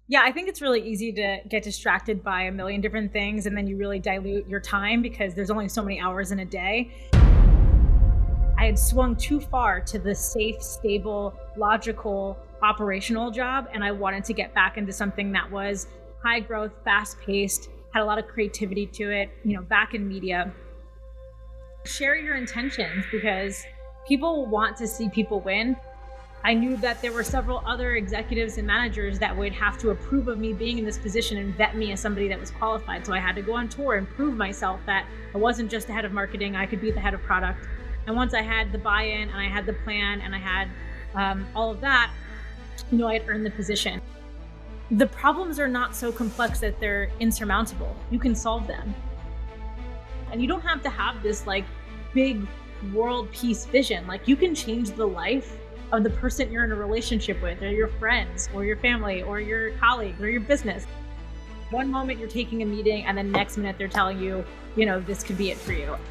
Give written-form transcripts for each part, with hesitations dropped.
Yeah, I think it's really easy to get distracted by a million different things, and then you really dilute your time because there's only so many hours in a day. I had swung too far to the safe, stable, logical, operational job, and I wanted to get back into something that was high growth, fast paced, had a lot of creativity to it, back in media. Share your intentions because people want to see people win. I knew that there were several other executives and managers that would have to approve of me being in this position and vet me as somebody that was qualified. So I had to go on tour and prove myself that I wasn't just the head of marketing, I could be the head of product. And once I had the buy-in and I had the plan and I had all of that, I had earned the position. The problems are not so complex that they're insurmountable. You can solve them. And you don't have to have this big world peace vision. You can change the life of the person you're in a relationship with, or your friends, or your family, or your colleagues, or your business. One moment you're taking a meeting, and the next minute they're telling you, this could be it for you.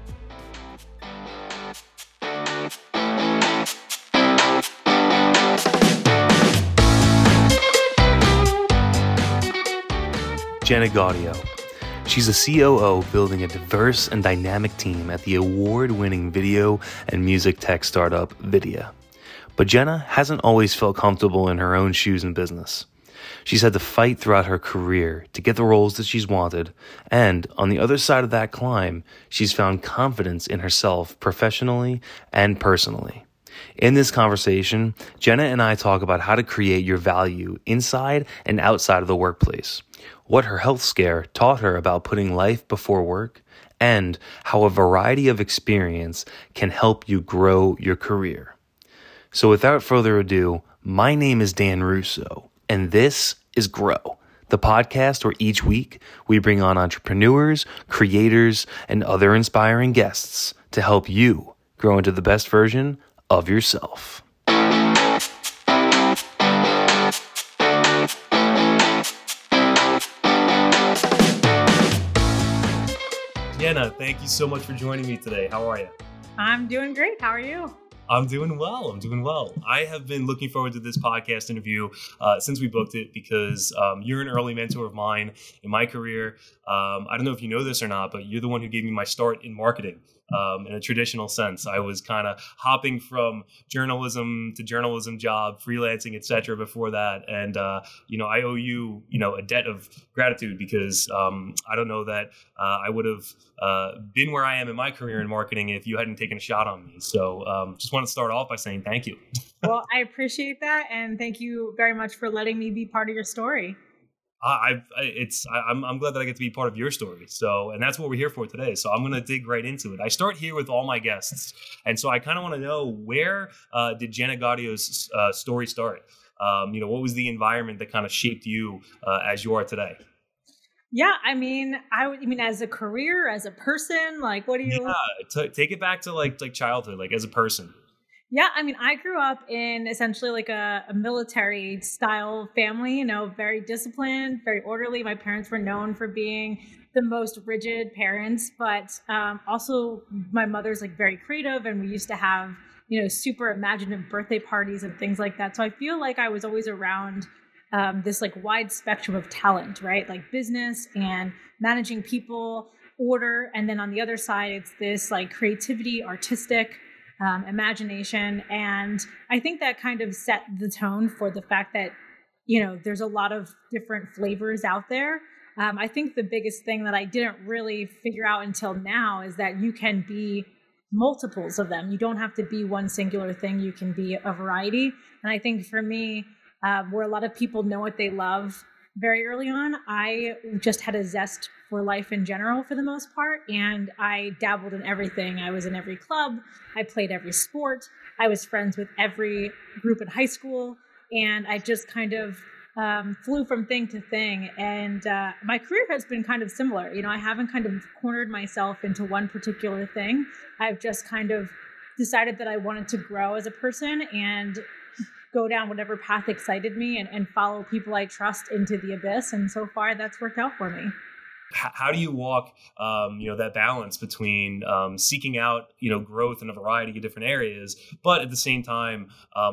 Jenna Gaudio. She's a COO building a diverse and dynamic team at the award-winning video and music tech startup Vydia. But Jenna hasn't always felt comfortable in her own shoes in business. She's had to fight throughout her career to get the roles that she's wanted, and on the other side of that climb, she's found confidence in herself professionally and personally. In this conversation, Jenna and I talk about how to create your value inside and outside of the workplace, what her health scare taught her about putting life before work, and how a variety of experience can help you grow your career. So without further ado, my name is Dan Russo, and this is Grow, the podcast where each week we bring on entrepreneurs, creators, and other inspiring guests to help you grow into the best version of yourself. Jenna, thank you so much for joining me today. How are you? I'm doing great. How are you? I'm doing well. I have been looking forward to this podcast interview since we booked it because you're an early mentor of mine in my career. I don't know if you know this or not, but you're the one who gave me my start in marketing in a traditional sense. I was kind of hopping from journalism to journalism job, freelancing, etc. before that. And, I owe you, a debt of gratitude because I don't know that I would have been where I am in my career in marketing if you hadn't taken a shot on me. So just want to start off by saying thank you. Well, I appreciate that. And thank you very much for letting me be part of your story. I'm glad that I get to be part of your story. So, and that's what we're here for today. So I'm going to dig right into it. I start here with all my guests. And so I kind of want to know, where did Jenna Gaudio's story start? What was the environment that kind of shaped you as you are today? Yeah, I mean, as a career, as a person, what do you? Yeah, take it back to childhood, as a person. Yeah, I mean, I grew up in essentially a military style family, very disciplined, very orderly. My parents were known for being the most rigid parents, but also my mother's very creative, and we used to have, super imaginative birthday parties and things like that. So I feel like I was always around this wide spectrum of talent, right? Business and managing people, order. And then on the other side, it's this creativity, artistic, imagination. And I think that kind of set the tone for the fact that, there's a lot of different flavors out there. I think the biggest thing that I didn't really figure out until now is that you can be multiples of them. You don't have to be one singular thing. You can be a variety. And I think for me, where a lot of people know what they love very early on, I just had a zest for life in general for the most part. And I dabbled in everything. I was in every club. I played every sport. I was friends with every group in high school. And I just kind of flew from thing to thing. And my career has been kind of similar. I haven't kind of cornered myself into one particular thing. I've just kind of decided that I wanted to grow as a person and go down whatever path excited me and follow people I trust into the abyss. And so far, that's worked out for me. how do you walk, that balance between seeking out, growth in a variety of different areas, but at the same time,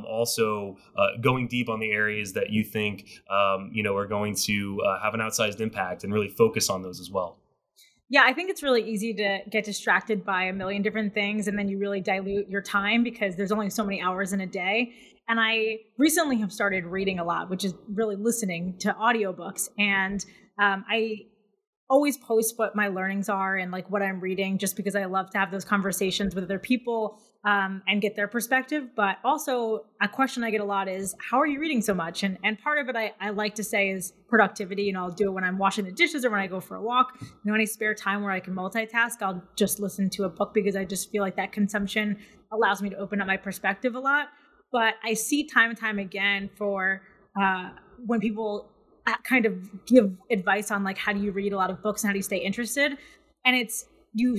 also going deep on the areas that you think, are going to have an outsized impact and really focus on those as well? Yeah, I think it's really easy to get distracted by a million different things, and then you really dilute your time because there's only so many hours in a day. And I recently have started reading a lot, which is really listening to audiobooks. And I always post what my learnings are and like what I'm reading, just because I love to have those conversations with other people and get their perspective. But also a question I get a lot is, how are you reading so much? And part of it I like to say is productivity. I'll do it when I'm washing the dishes or when I go for a walk. Any spare time where I can multitask, I'll just listen to a book, because I just feel like that consumption allows me to open up my perspective a lot. But I see time and time again for when people kind of give advice on like, how do you read a lot of books and how do you stay interested? And it's you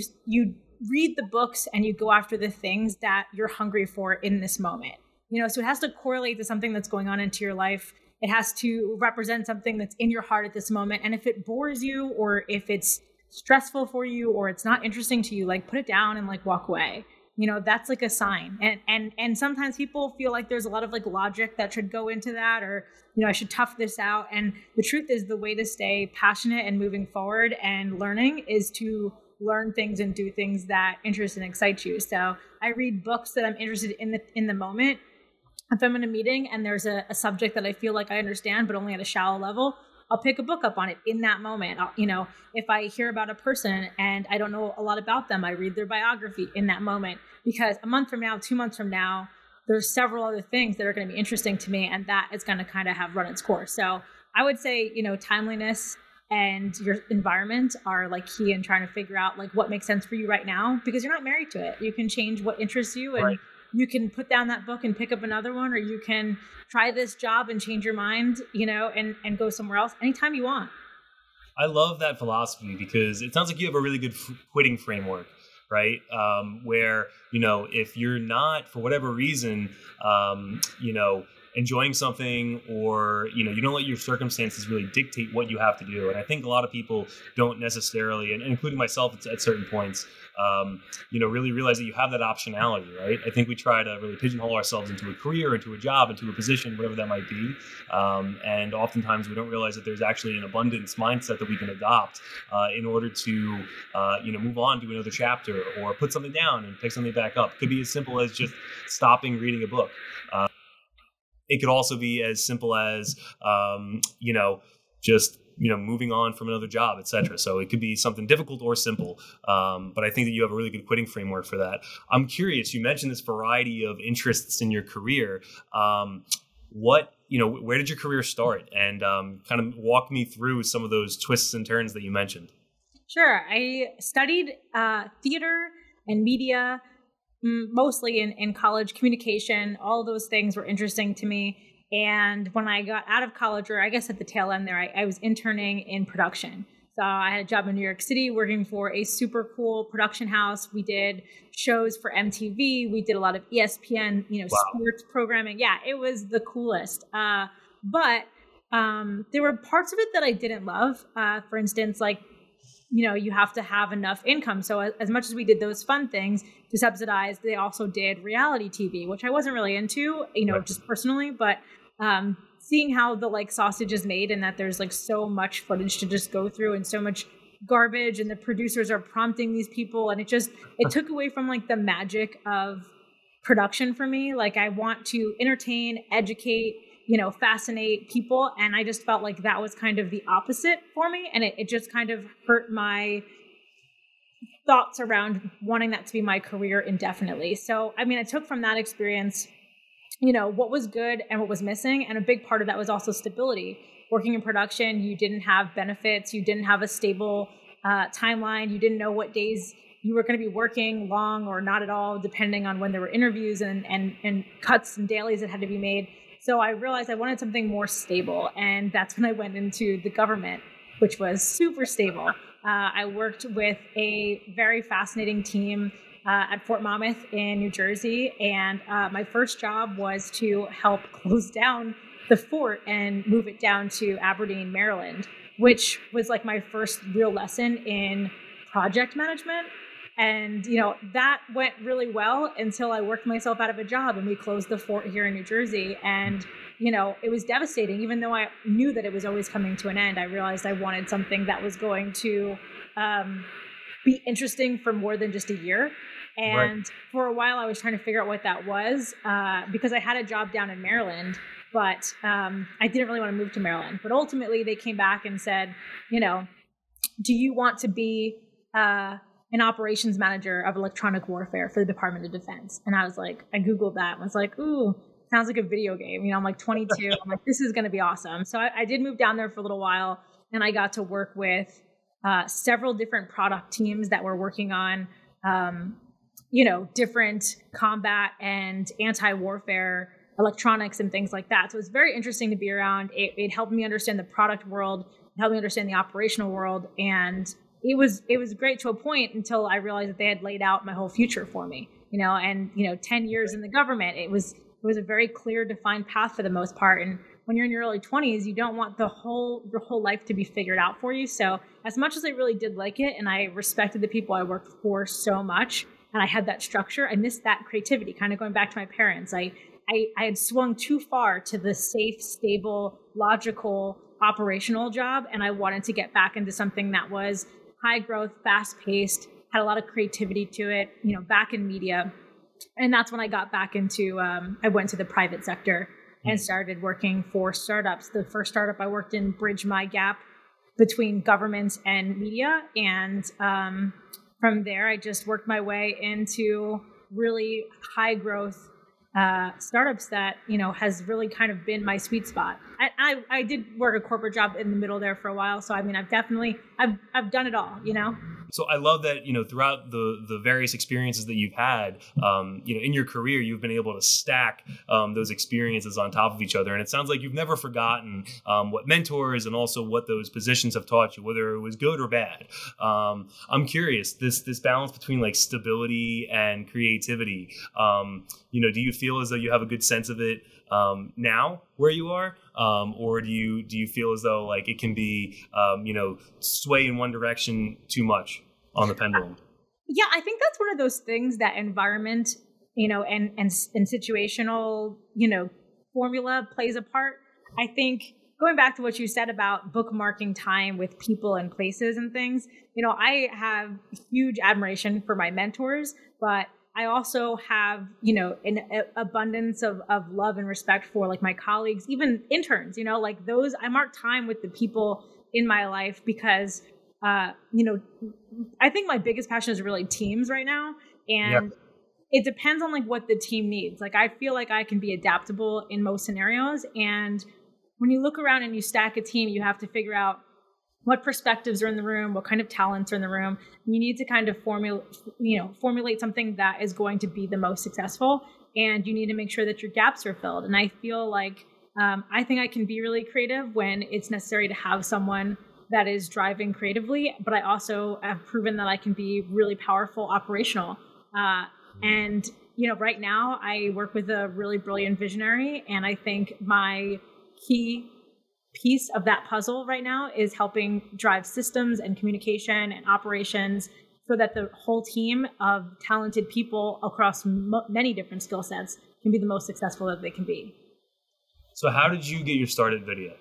read the books and you go after the things that you're hungry for in this moment. So it has to correlate to something that's going on into your life. It has to represent something that's in your heart at this moment. And if it bores you, or if it's stressful for you, or it's not interesting to you, like put it down and like walk away. That's like a sign. And sometimes people feel like there's a lot of like logic that should go into that, or, I should tough this out. And the truth is, the way to stay passionate and moving forward and learning is to learn things and do things that interest and excite you. So I read books that I'm interested in the moment. If I'm in a meeting and there's a subject that I feel like I understand, but only at a shallow level, I'll pick a book up on it in that moment. If I hear about a person and I don't know a lot about them, I read their biography in that moment, because a month from now, 2 months from now, there's several other things that are going to be interesting to me, and that is going to kind of have run its course. So I would say, timeliness and your environment are like key in trying to figure out like what makes sense for you right now, because you're not married to it. You can change what interests you, and you can put down that book and pick up another one, or you can try this job and change your mind, and go somewhere else anytime you want. I love that philosophy, because it sounds like you have a really good quitting framework, right? Where, if you're not, for whatever reason, enjoying something, or, you don't let your circumstances really dictate what you have to do. And I think a lot of people don't necessarily, and including myself at certain points, really realize that you have that optionality, right? I think we try to really pigeonhole ourselves into a career, into a job, into a position, whatever that might be. And oftentimes we don't realize that there's actually an abundance mindset that we can adopt in order to, move on to another chapter, or put something down and pick something back up. It could be as simple as just stopping reading a book. It could also be as simple as, just moving on from another job, etc. So it could be something difficult or simple. But I think that you have a really good quitting framework for that. I'm curious, you mentioned this variety of interests in your career. Where did your career start? And kind of walk me through some of those twists and turns that you mentioned. Sure. I studied theater and media, mostly in college. Communication, all of those things were interesting to me. And when I got out of college, or I guess at the tail end there, I was interning in production. So I had a job in New York City working for a super cool production house. We did shows for MTV. We did a lot of ESPN, sports programming. Yeah, it was the coolest. But there were parts of it that I didn't love. For instance, like, you have to have enough income. So as much as we did those fun things to subsidize, they also did reality TV, which I wasn't really into, just personally. But seeing how the like sausage is made, and that there's like so much footage to just go through, and so much garbage, and the producers are prompting these people, and it took away from like the magic of production for me. Like, I want to entertain, educate, fascinate people. And I just felt like that was kind of the opposite for me. And it just kind of hurt my thoughts around wanting that to be my career indefinitely. So, I took from that experience, what was good and what was missing. And a big part of that was also stability. Working in production, you didn't have benefits. You didn't have a stable timeline. You didn't know what days you were going to be working, long or not at all, depending on when there were interviews and cuts and dailies that had to be made. So I realized I wanted something more stable. And that's when I went into the government, which was super stable. I worked with a very fascinating team at Fort Monmouth in New Jersey. And my first job was to help close down the fort and move it down to Aberdeen, Maryland, which was like my first real lesson in project management. And, that went really well until I worked myself out of a job and we closed the fort here in New Jersey. And, it was devastating. Even though I knew that it was always coming to an end, I realized I wanted something that was going to be interesting for more than just a year. And for a while, I was trying to figure out what that was because I had a job down in Maryland, but I didn't really want to move to Maryland. But ultimately, they came back and said, do you want to be an operations manager of electronic warfare for the Department of Defense? And I was like, I Googled that and was like, ooh, sounds like a video game. I'm like 22. I'm like, this is going to be awesome. So I did move down there for a little while, and I got to work with several different product teams that were working on, different combat and anti-warfare electronics and things like that. So it's very interesting to be around. It helped me understand the product world, it helped me understand the operational world, and it was great to a point until I realized that they had laid out my whole future for me. 10 years in the government, it was a very clear, defined path for the most part. And when you're in your early 20s, you don't want your whole life to be figured out for you. So as much as I really did like it, and I respected the people I worked for so much, and I had that structure, I missed that creativity. Kind of going back to my parents, I had swung too far to the safe, stable, logical, operational job, and I wanted to get back into something that was high growth, fast paced, had a lot of creativity to it, back in media. And that's when I got back into, I went to the private sector and started working for startups. The first startup I worked in bridged my gap between government and media. And from there, I just worked my way into really high growth startups that, has really kind of been my sweet spot. I did work a corporate job in the middle there for a while. So, I've done it all, So I love that, throughout the various experiences that you've had, in your career, you've been able to stack those experiences on top of each other. And it sounds like you've never forgotten what mentors and also what those positions have taught you, whether it was good or bad. I'm curious, this balance between like stability and creativity, do you feel as though you have a good sense of it now where you are? Or do you feel as though like it can be, sway in one direction too much on the pendulum? Yeah, I think that's one of those things that environment, and situational, formula plays a part. I think going back to what you said about bookmarking time with people and places and things, I have huge admiration for my mentors, but I also have, an abundance of love and respect for like my colleagues, even interns, like those. I mark time with the people in my life because, I think my biggest passion is really teams right now. And it depends on like what the team needs. Like I feel like I can be adaptable in most scenarios. And when you look around and you stack a team, you have to figure out what perspectives are in the room, what kind of talents are in the room. You need to kind of formulate something that is going to be the most successful, and you need to make sure that your gaps are filled. And I feel like I think I can be really creative when it's necessary to have someone that is driving creatively, but I also have proven that I can be really powerful operational. And right now I work with a really brilliant visionary, and I think my key piece of that puzzle right now is helping drive systems and communication and operations so that the whole team of talented people across many different skill sets can be the most successful that they can be. So how did you get your start at Vydia?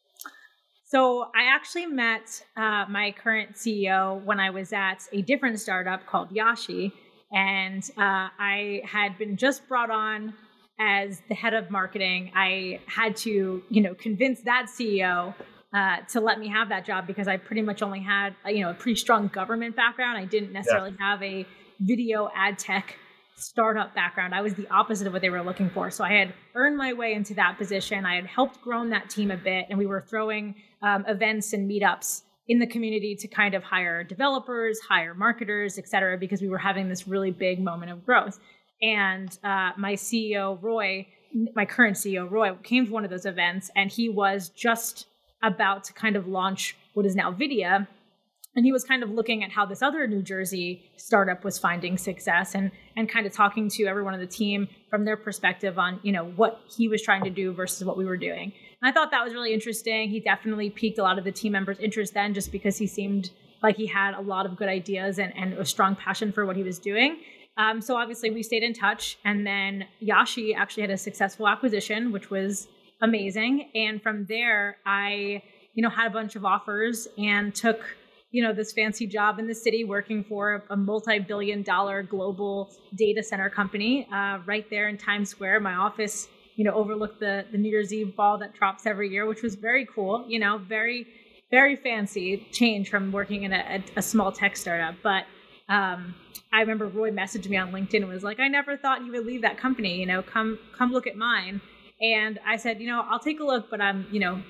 So I actually met my current CEO when I was at a different startup called Yashi, and I had been just brought on as the head of marketing. I had to, convince that CEO to let me have that job because I pretty much only had, a pretty strong government background. I didn't necessarily have a video ad tech startup background. I was the opposite of what they were looking for. So I had earned my way into that position. I had helped grow that team a bit, and we were throwing events and meetups in the community to kind of hire developers, hire marketers, et cetera, because we were having this really big moment of growth. And my CEO, Roy, my current CEO, Roy, came to one of those events, and he was just about to kind of launch what is now Vydia. And he was kind of looking at how this other New Jersey startup was finding success and kind of talking to everyone on the team from their perspective on, what he was trying to do versus what we were doing. And I thought that was really interesting. He definitely piqued a lot of the team members' interest then, just because he seemed like he had a lot of good ideas and a strong passion for what he was doing. So obviously we stayed in touch. And then Yashi actually had a successful acquisition, which was amazing. And from there, I, had a bunch of offers and took this fancy job in the city working for a multi-billion-dollar global data center company right there in Times Square. My office, overlooked the New Year's Eve ball that drops every year, which was very cool, very, very fancy change from working in a small tech startup. But I remember Roy messaged me on LinkedIn and was like, I never thought you would leave that company, come look at mine. And I said, I'll take a look, but I'm,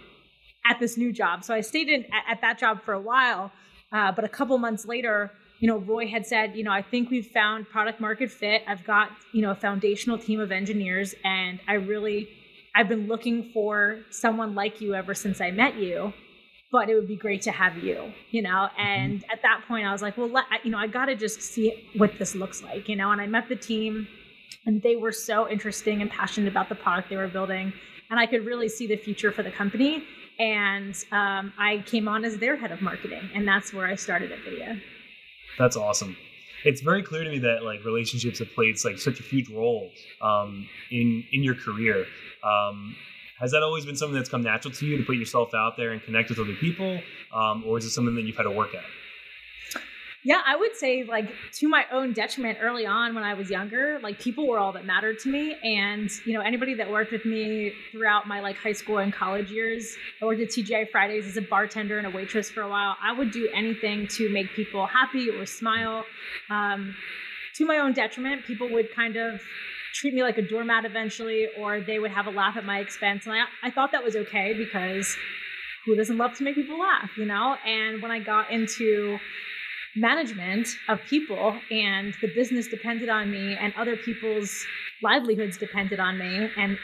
at this new job. So I stayed at that job for a while. But a couple months later, Roy had said, I think we've found product market fit. I've got, a foundational team of engineers, and I've been looking for someone like you ever since I met you, but it would be great to have you, and at that point I was like, well, I got to just see what this looks like, and I met the team and they were so interesting and passionate about the product they were building. And I could really see the future for the company. And I came on as their head of marketing, and that's where I started at Vydia. That's awesome. It's very clear to me that relationships have played such a huge role in your career. Has that always been something that's come natural to you to put yourself out there and connect with other people, or is it something that you've had to work at? Yeah, I would say to my own detriment early on when I was younger, people were all that mattered to me. And, anybody that worked with me throughout my high school and college years, I worked at TGI Fridays as a bartender and a waitress for a while. I would do anything to make people happy or smile. To my own detriment, people would kind of treat me like a doormat eventually, or they would have a laugh at my expense. And I thought that was okay, because who doesn't love to make people laugh, And when I got into management of people, and the business depended on me, and other people's livelihoods depended on me, and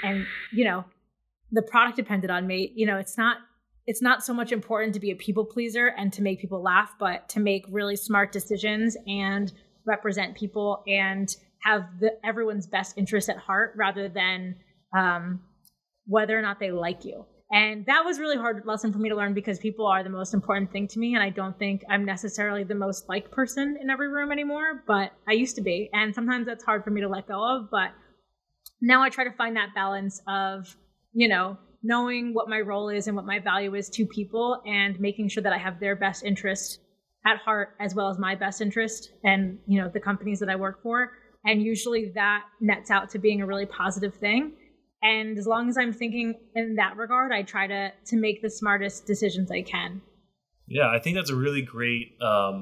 the product depended on me, it's not so much important to be a people pleaser and to make people laugh, but to make really smart decisions and represent people and have everyone's best interest at heart, rather than whether or not they like you. And that was really hard lesson for me to learn, because people are the most important thing to me. And I don't think I'm necessarily the most liked person in every room anymore, but I used to be. And sometimes that's hard for me to let go of. But now I try to find that balance of, knowing what my role is and what my value is to people, and making sure that I have their best interest at heart as well as my best interest, and, the companies that I work for. And usually that nets out to being a really positive thing. And as long as I'm thinking in that regard, I try to make the smartest decisions I can. Yeah, I think that's a really great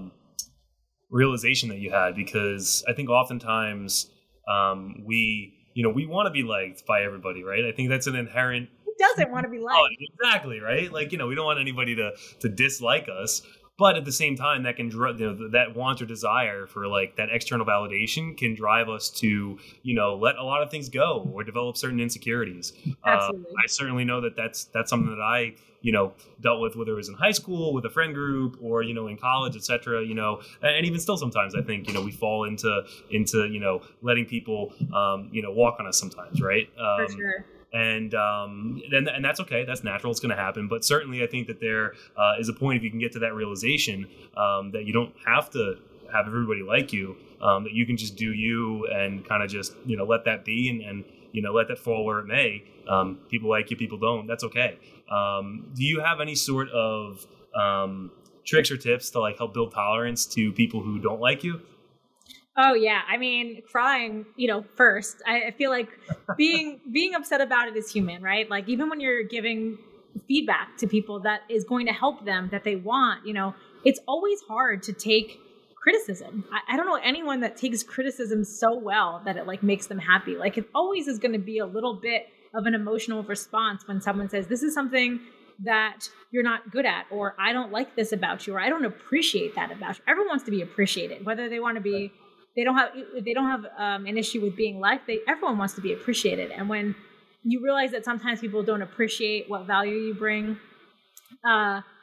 realization that you had, because I think oftentimes we want to be liked by everybody, right? I think that's an inherent... Who doesn't want to be liked? Oh, exactly, right? We don't want anybody to dislike us. But at the same time, that can that want or desire for that external validation can drive us to let a lot of things go or develop certain insecurities. Absolutely. I certainly know that's something that I dealt with, whether it was in high school with a friend group or in college, etc. And even still sometimes I think we fall into letting people walk on us sometimes, right? For sure. And that's okay. That's natural. It's going to happen. But certainly, I think that there is a point, if you can get to that realization, that you don't have to have everybody like you, that you can just do you and kind of just let that be and let that fall where it may. People like you, people don't. That's okay. Do you have any sort of tricks or tips to help build tolerance to people who don't like you? Oh yeah. I mean, crying, first, I feel like being upset about it is human, right? Even when you're giving feedback to people that is going to help them, that they want, it's always hard to take criticism. I don't know anyone that takes criticism so well that it makes them happy. It always is going to be a little bit of an emotional response when someone says, this is something that you're not good at, or I don't like this about you, or I don't appreciate that about you. Everyone wants to be appreciated, whether they want to be... They don't have an issue with being liked. Everyone wants to be appreciated. And when you realize that sometimes people don't appreciate what value you bring,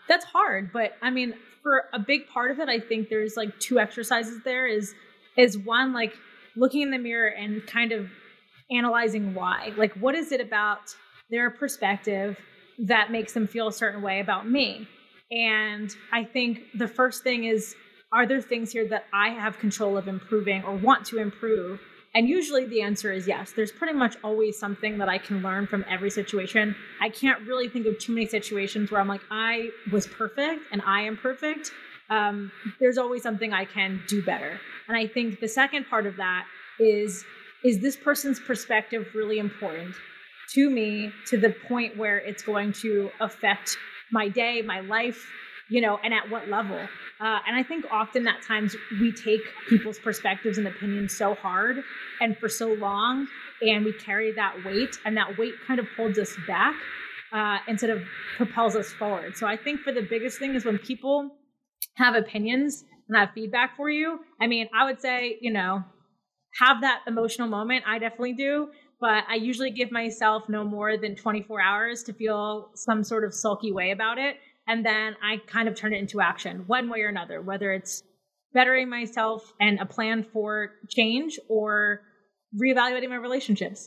That's hard, but I mean, for a big part of it, I think there's like two exercises there is one, like looking in the mirror and kind of analyzing why. Like, what is it about their perspective that makes them feel a certain way about me? And I think the first thing is, are there things here that I have control of improving or want to improve? And usually the answer is yes. There's pretty much always something that I can learn from every situation. I can't really think of too many situations where I'm like, I was perfect and I am perfect. There's always something I can do better. And I think the second part of that is this person's perspective really important to me, to the point where it's going to affect my day, my life, and at what level. And I think often at times we take people's perspectives and opinions so hard and for so long, and we carry that weight, and that weight kind of holds us back instead of propels us forward. So I think for the biggest thing is when people have opinions and have feedback for you. I mean, I would say, have that emotional moment. I definitely do. But I usually give myself no more than 24 hours to feel some sort of sulky way about it. And then I kind of turn it into action one way or another, whether it's bettering myself and a plan for change or reevaluating my relationships.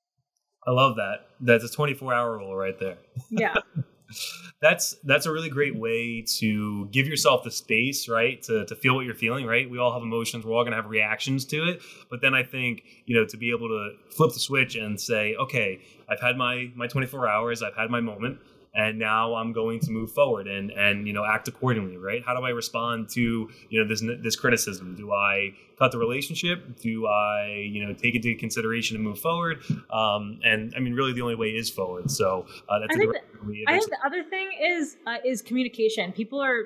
I love that. That's a 24-hour rule right there. Yeah. That's a really great way to give yourself the space, right? To feel what you're feeling, right? We all have emotions. We're all going to have reactions to it. But then I think, to be able to flip the switch and say, okay, I've had my 24 hours. I've had my moment. And now I'm going to move forward and act accordingly, right? How do I respond to this criticism? Do I cut the relationship? Do I take it into consideration and move forward? And I mean, really, the only way is forward. So that's. I think the other thing is communication. People are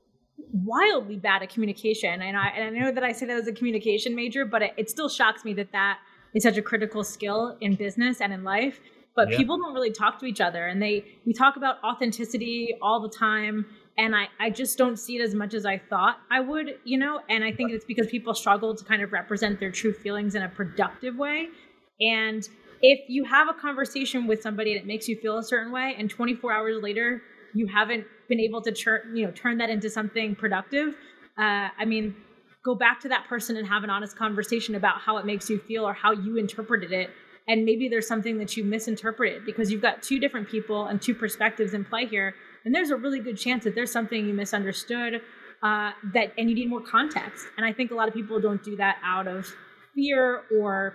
wildly bad at communication, and I know that I say that as a communication major, but it still shocks me that is such a critical skill in business and in life. But people don't really talk to each other, and we talk about authenticity all the time. And I just don't see it as much as I thought I would, and I think it's because people struggle to kind of represent their true feelings in a productive way. And if you have a conversation with somebody that makes you feel a certain way, and 24 hours later, you haven't been able to turn that into something productive, go back to that person and have an honest conversation about how it makes you feel or how you interpreted it. And maybe there's something that you misinterpreted because you've got two different people and two perspectives in play here. And there's a really good chance that there's something you misunderstood and you need more context. And I think a lot of people don't do that out of fear or,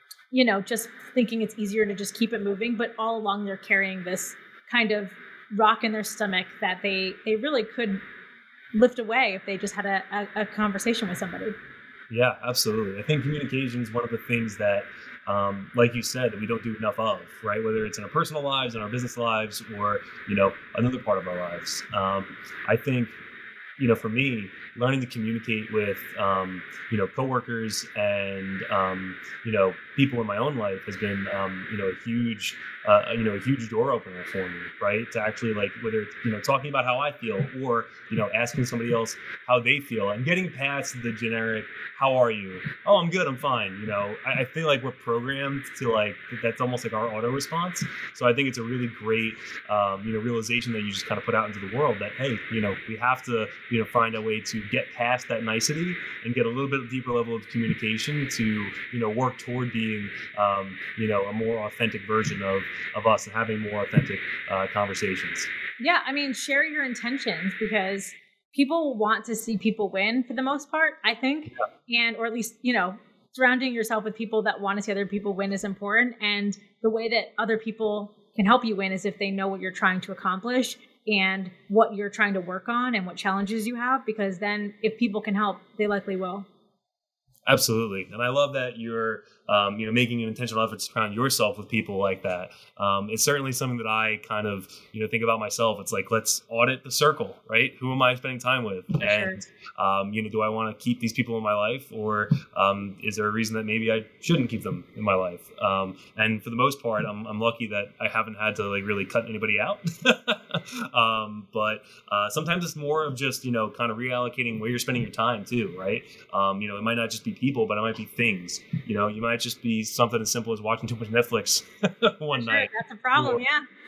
just thinking it's easier to just keep it moving. But all along they're carrying this kind of rock in their stomach that they really could lift away if they just had a conversation with somebody. Yeah, absolutely. I think communication is one of the things that, like you said, that we don't do enough of, right? Whether it's in our personal lives, in our business lives, or, another part of our lives. I think, for me, learning to communicate with, coworkers and, people in my own life has been, a huge door opener for me, right? To actually whether it's, talking about how I feel or, asking somebody else how they feel and getting past the generic, how are you? Oh, I'm good. I'm fine. I feel like we're programmed to that's almost like our auto response. So I think it's a really great, realization that you just kind of put out into the world that, hey, we have to, find a way to get past that nicety and get a little bit deeper level of communication to, work toward being, a more authentic version of us and having more authentic conversations. Yeah, share your intentions because people want to see people win for the most part, I think. Yeah. Or at least, surrounding yourself with people that want to see other people win is important. And the way that other people can help you win is if they know what you're trying to accomplish and what you're trying to work on and what challenges you have, because then if people can help, they likely will. Absolutely. And I love that you're, making an intentional effort to surround yourself with people like that. It's certainly something that I kind of, think about myself. It's like, let's audit the circle, right? Who am I spending time with? For and, sure. Do I want to keep these people in my life or is there a reason that maybe I shouldn't keep them in my life? And for the most part, I'm lucky that I haven't had to really cut anybody out. But sometimes it's more of just, kind of reallocating where you're spending your time too, right? It might not just be people, but it might be things. You might just be something as simple as watching too much Netflix one night. That's a problem, yeah.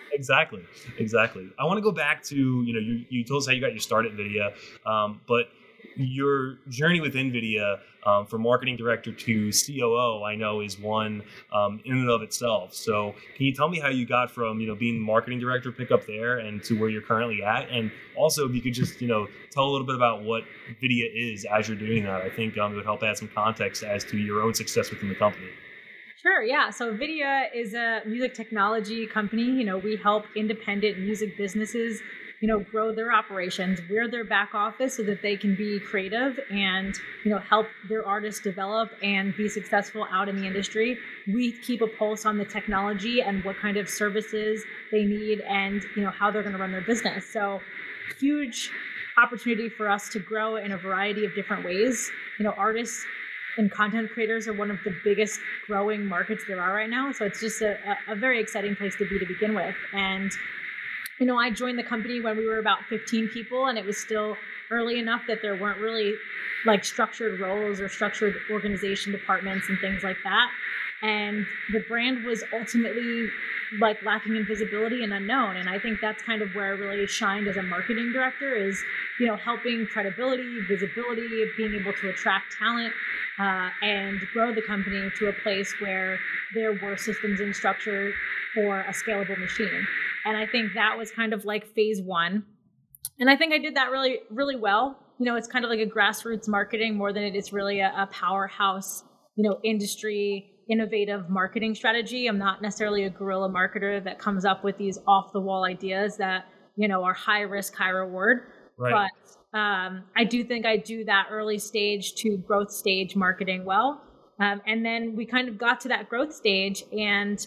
Exactly. I want to go back to, you told us how you got your start at NVIDIA, but your journey with NVIDIA from marketing director to COO, I know, is one in and of itself. So can you tell me how you got from, being marketing director, pick up there, and to where you're currently at? And also, if you could just, tell a little bit about what NVIDIA is as you're doing that, I think it would help add some context as to your own success within the company. Sure, yeah. So NVIDIA is a music technology company. We help independent music businesses, grow their operations. We're their back office so that they can be creative and, help their artists develop and be successful out in the industry. We keep a pulse on the technology and what kind of services they need and, how they're going to run their business. So huge opportunity for us to grow in a variety of different ways. Artists and content creators are one of the biggest growing markets there are right now. So it's just a very exciting place to begin with. And, I joined the company when we were about 15 people, and it was still early enough that there weren't really like structured roles or structured organization departments and things like that. And the brand was ultimately like lacking in visibility and unknown. And I think that's kind of where I really shined as a marketing director is, helping credibility, visibility, being able to attract talent and grow the company to a place where there were systems and structure for a scalable machine. And I think that was kind of like phase one. And I think I did that really, really well. It's kind of like a grassroots marketing more than it is really a powerhouse, industry innovative marketing strategy. I'm not necessarily a guerrilla marketer that comes up with these off the wall ideas that, are high risk, high reward. Right. But I do think I do that early stage to growth stage marketing well. And then we kind of got to that growth stage, and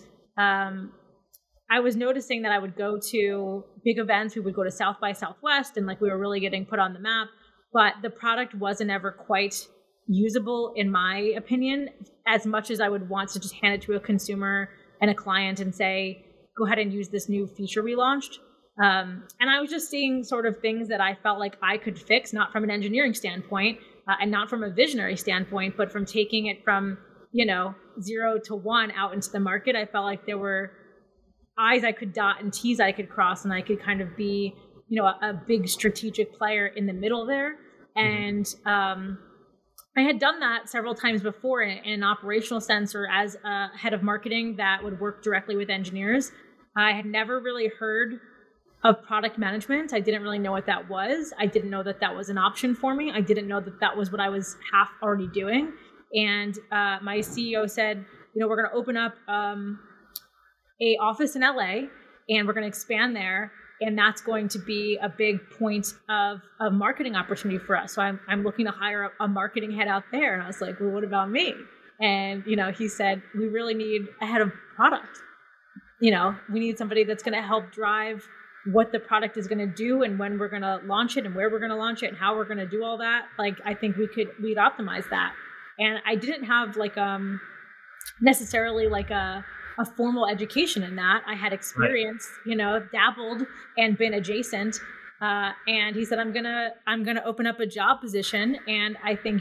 I was noticing that I would go to big events. We would go to South by Southwest, and we were really getting put on the map, but the product wasn't ever quite usable, in my opinion, as much as I would want to just hand it to a consumer and a client and say, go ahead and use this new feature we launched. And I was just seeing sort of things that I felt like I could fix, not from an engineering standpoint and not from a visionary standpoint, but from taking it from, 0 to 1 out into the market. I felt like there were I's I could dot and T's I could cross, and I could kind of be, a big strategic player in the middle there. And I had done that several times before in an operational sense or as a head of marketing that would work directly with engineers. I had never really heard of product management. I didn't really know what that was. I didn't know that that was an option for me. I didn't know that that was what I was half already doing. And my CEO said, we're going to open up a office in LA, and we're going to expand there. And that's going to be a big point of marketing opportunity for us. So I'm looking to hire a marketing head out there. And I was like, well, what about me? And, he said, we really need a head of product. We need somebody that's going to help drive what the product is going to do and when we're going to launch it and where we're going to launch it and how we're going to do all that. I think we'd optimize that. And I didn't have necessarily a formal education in that. I had experience, right. Dabbled and been adjacent. And he said, I'm gonna open up a job position, and I think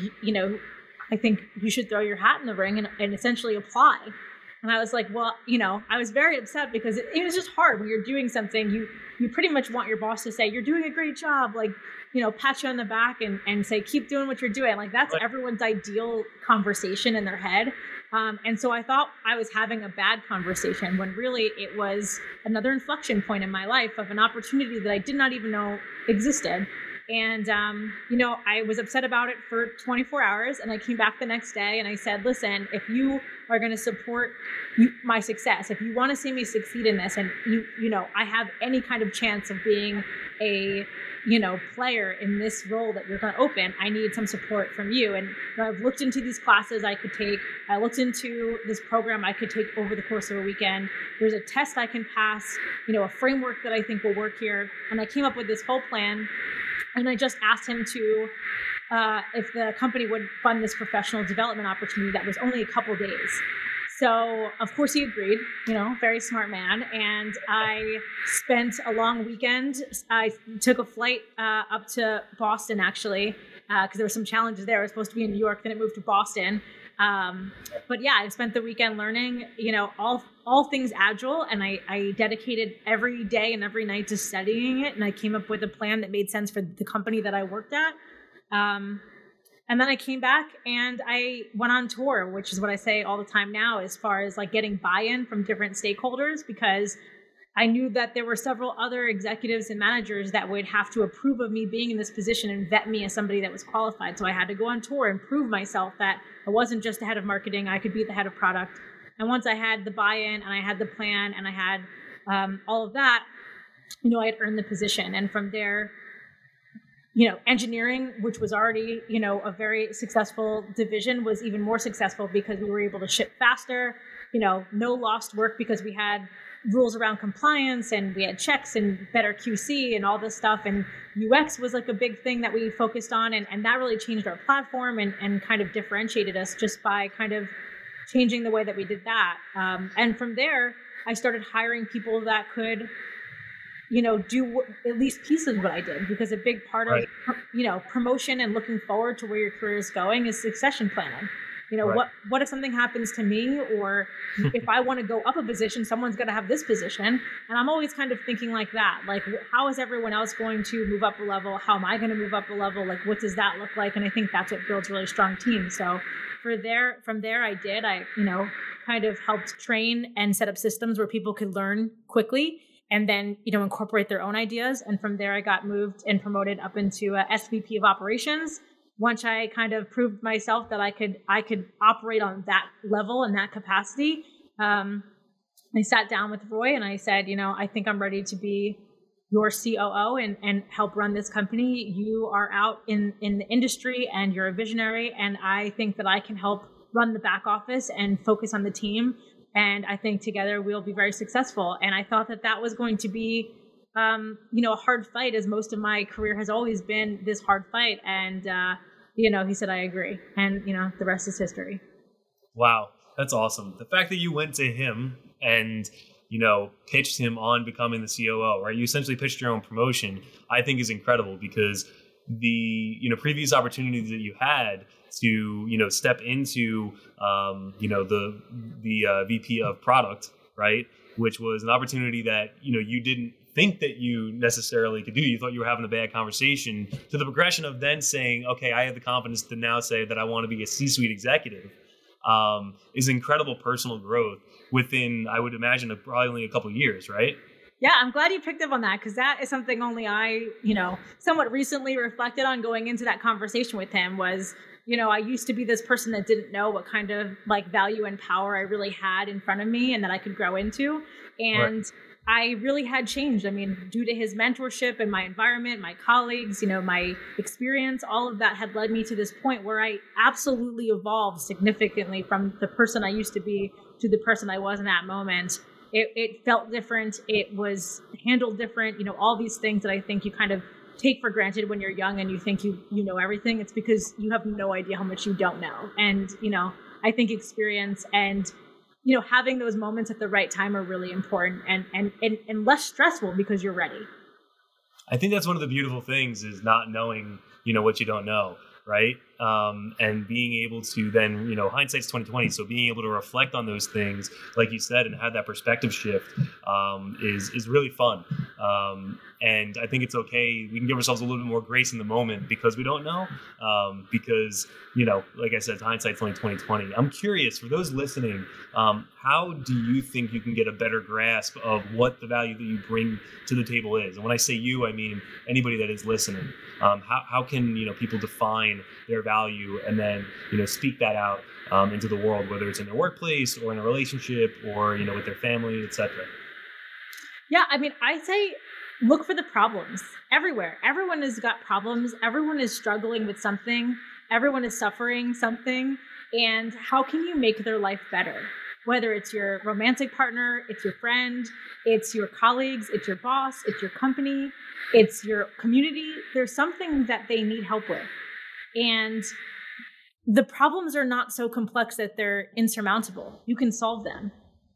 you should throw your hat in the ring and essentially apply. And I was like, well, I was very upset because it was just hard when you're doing something. You pretty much want your boss to say, you're doing a great job, pat you on the back and say, keep doing what you're doing. That's right. Everyone's ideal conversation in their head. And so I thought I was having a bad conversation when really it was another inflection point in my life of an opportunity that I did not even know existed. And, I was upset about it for 24 hours, and I came back the next day and I said, listen, if you are going to support my success, if you want to see me succeed in this, and I have any kind of chance of being a player in this role that you're going to open, I need some support from you. And I've looked into these classes I could take. I looked into this program I could take over the course of a weekend. There's a test I can pass, a framework that I think will work here. And I came up with this whole plan. And I just asked him to, if the company would fund this professional development opportunity that was only a couple days. So, of course, he agreed, very smart man. And I spent a long weekend. I took a flight up to Boston, actually, because there were some challenges there. I was supposed to be in New York, then it moved to Boston. But yeah, I spent the weekend learning, all things agile, and I dedicated every day and every night to studying it. And I came up with a plan that made sense for the company that I worked at. And then I came back and I went on tour, which is what I say all the time now, as far as like getting buy-in from different stakeholders, because I knew that there were several other executives and managers that would have to approve of me being in this position and vet me as somebody that was qualified. So I had to go on tour and prove myself that I wasn't just the head of marketing, I could be the head of product. And once I had the buy-in and I had the plan and I had all of that, I had earned the position. And from there, engineering, which was already, a very successful division, was even more successful because we were able to ship faster, no lost work because we had rules around compliance and we had checks and better QC and all this stuff. And UX was like a big thing that we focused on. And that really changed our platform and kind of differentiated us just by kind of changing the way that we did that. And from there, I started hiring people that could, do at least pieces of what I did, because a big part of, promotion and looking forward to where your career is going is succession planning. What if something happens to me, or if I want to go up a position, someone's going to have this position. And I'm always kind of thinking like that, like, how is everyone else going to move up a level? How am I going to move up a level? Like, what does that look like? And I think that's what builds really strong teams. So from there, I kind of helped train and set up systems where people could learn quickly and then, incorporate their own ideas. And from there, I got moved and promoted up into a SVP of operations. Once I kind of proved myself that I could operate on that level and that capacity, I sat down with Roy and I said, I think I'm ready to be your COO and help run this company. You are out in the industry and you're a visionary, and I think that I can help run the back office and focus on the team. And I think together we'll be very successful. And I thought that was going to be a hard fight, as most of my career has always been this hard fight. And, he said, I agree. And, the rest is history. Wow. That's awesome. The fact that you went to him and, pitched him on becoming the COO, right? You essentially pitched your own promotion, I think is incredible, because the, previous opportunities that you had to, step into, the VP of product, right? Which was an opportunity that, you didn't think that you necessarily could do. You thought you were having a bad conversation, to the progression of then saying, okay, I have the confidence to now say that I want to be a C-suite executive, is incredible personal growth within, I would imagine, probably only a couple of years, right? Yeah, I'm glad you picked up on that, because that is something only I, somewhat recently reflected on going into that conversation with him was, I used to be this person that didn't know what kind of like value and power I really had in front of me and that I could grow into. And right. I really had changed. I mean, due to his mentorship and my environment, my colleagues, my experience, all of that had led me to this point where I absolutely evolved significantly from the person I used to be to the person I was in that moment. It felt different. It was handled different. All these things that I think you kind of take for granted when you're young and you think you know everything. It's because you have no idea how much you don't know. And, I think experience and, having those moments at the right time are really important and less stressful because you're ready. I think that's one of the beautiful things is not knowing, what you don't know. Right. And being able to then, hindsight's 2020. So being able to reflect on those things, like you said, and have that perspective shift is really fun. And I think it's okay. We can give ourselves a little bit more grace in the moment because we don't know. Because, like I said, hindsight's only 2020. I'm curious, for those listening, how do you think you can get a better grasp of what the value that you bring to the table is? And when I say you, I mean anybody that is listening. How can people define their value and then speak that out into the world, whether it's in their workplace or in a relationship or with their family, etc. Yeah, I mean, I say look for the problems everywhere. Everyone has got problems. Everyone is struggling with something. Everyone is suffering something. And how can you make their life better? Whether it's your romantic partner, it's your friend, it's your colleagues, it's your boss, it's your company, it's your community. There's something that they need help with. And the problems are not so complex that they're insurmountable. You can solve them.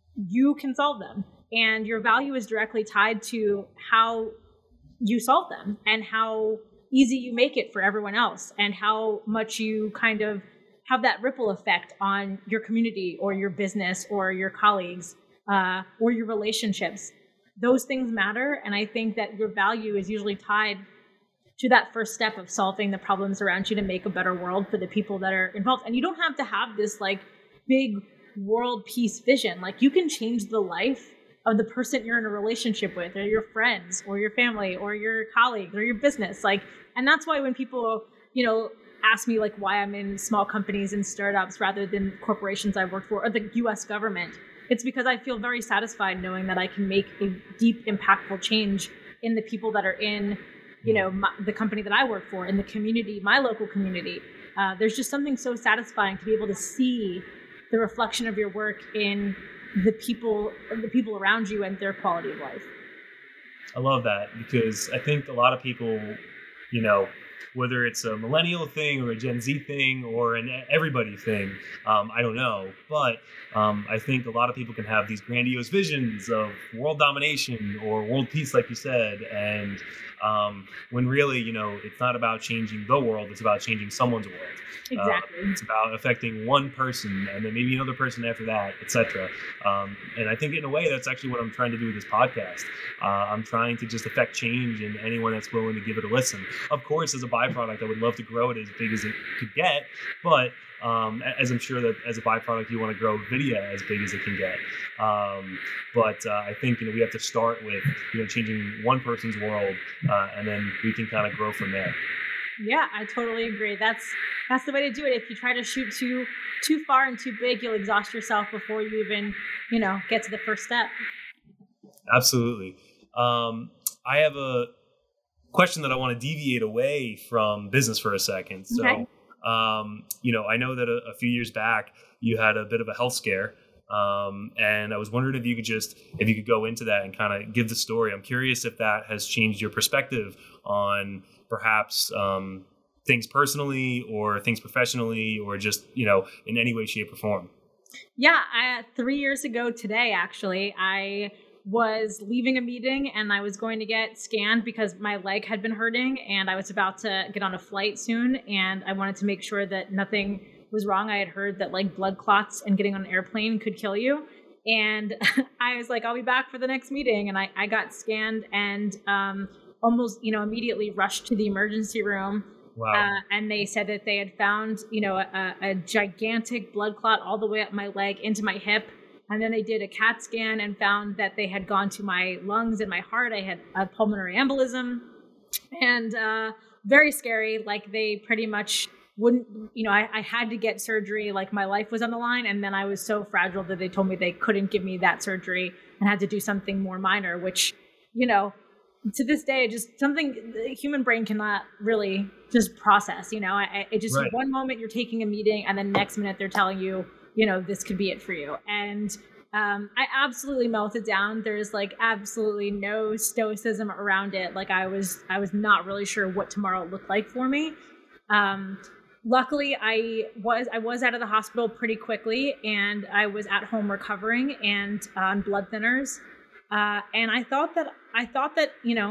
And your value is directly tied to how you solve them and how easy you make it for everyone else and how much you kind of have that ripple effect on your community or your business or your colleagues or your relationships. Those things matter. And I think that your value is usually tied to that first step of solving the problems around you to make a better world for the people that are involved. And you don't have to have this like big world peace vision. Like you can change the life of the person you're in a relationship with, or your friends or your family or your colleagues or your business. Like, and that's why when people, ask me like why I'm in small companies and startups rather than corporations I've worked for or the US government, it's because I feel very satisfied knowing that I can make a deep, impactful change in the people that are in, the company that I work for, in the community, my local community. There's just something so satisfying to be able to see the reflection of your work in the people around you and their quality of life. I love that, because I think a lot of people, whether it's a millennial thing or a Gen Z thing or an everybody thing, I don't know. But I think a lot of people can have these grandiose visions of world domination or world peace, like you said. And when really, it's not about changing the world, it's about changing someone's world. Exactly. It's about affecting one person and then maybe another person after that, etc. And I think in a way, that's actually what I'm trying to do with this podcast. I'm trying to just affect change in anyone that's willing to give it a listen. Of course, as a byproduct, I would love to grow it as big as it could get, but as I'm sure that as a byproduct, you want to grow Vidya as big as it can get. But I think, we have to start with, changing one person's world, and then we can kind of grow from there. Yeah, I totally agree. That's the way to do it. If you try to shoot too far and too big, you'll exhaust yourself before you even, get to the first step. Absolutely. I have a question that I want to deviate away from business for a second. So, okay. I know that a few years back you had a bit of a health scare. And I was wondering if you could go into that and kind of give the story. I'm curious if that has changed your perspective on perhaps things personally or things professionally, or just, in any way, shape, or form. Yeah, 3 years ago today, actually, I was leaving a meeting and I was going to get scanned because my leg had been hurting and I was about to get on a flight soon, and I wanted to make sure that nothing was wrong. I had heard that like blood clots and getting on an airplane could kill you. And I was like, I'll be back for the next meeting. And I got scanned and almost, immediately rushed to the emergency room. Wow. And they said that they had found, a gigantic blood clot all the way up my leg into my hip. And then they did a CAT scan and found that they had gone to my lungs and my heart. I had a pulmonary embolism, and very scary. Like they pretty much wouldn't, I had to get surgery, like my life was on the line. And then I was so fragile that they told me they couldn't give me that surgery and had to do something more minor, which, to this day, just something the human brain cannot really just process, it just, right. One moment you're taking a meeting and then next minute they're telling you, this could be it for you. And I absolutely melted down. There's like absolutely no stoicism around it. Like I was not really sure what tomorrow looked like for me. Luckily, I was out of the hospital pretty quickly, and I was at home recovering and on blood thinners. And I thought that I thought it